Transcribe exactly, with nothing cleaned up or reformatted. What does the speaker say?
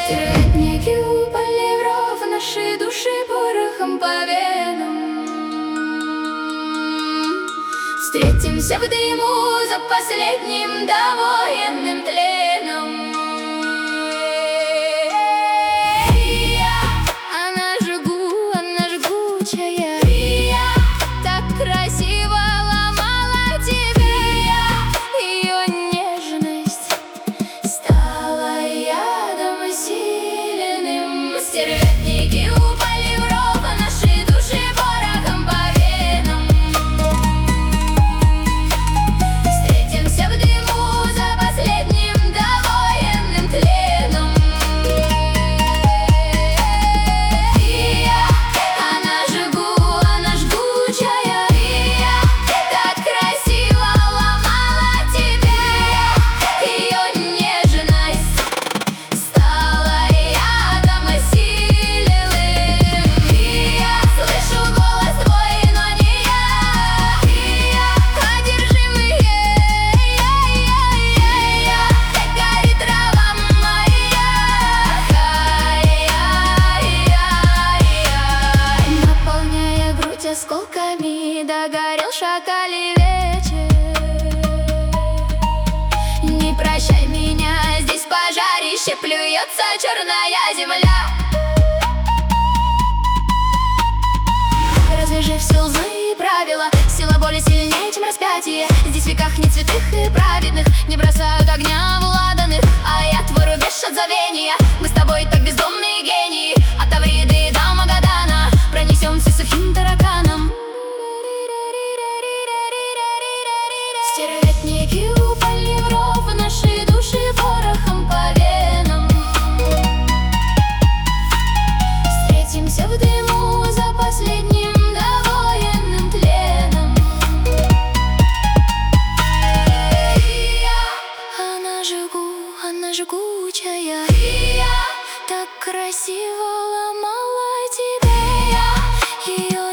Стиральники у полиров, наши души порохом по венам. Встретимся в дыму за последним довоенным тленом. Она жгу, она жгучая, так красиво ломала тебе. Ее нежность стала ядом сильным. Стервятники у полиров, наши души порохом по венам. Встретимся в дыму за последним довоенным тленом. Она жгу, она жгучая, так красиво ломала тебе. Ее нежность стала ядом сильным. Слышу голос твой, но не я. Одержимый, горит трава моя, наполняя грудь осколками. Догорел шакалий вечер. Не прощай меня, здесь пожарище, плюется черная земля. Развяжи все злые правила, сила боли сильнее, чем распятие. Здесь в веках нет святых и праведных, не бросают огня в ладаных. А я твой рубеж от забвения, мы с тобой так бездомные гении. От Тавриды до Магадана пронесемся сухим тараканом. Стервятники у полиров, наши души порохом по венам. Встретимся в дыму за последним довоенным тленом. Она жгу, она жгучая, так красиво ломала тебя. Ее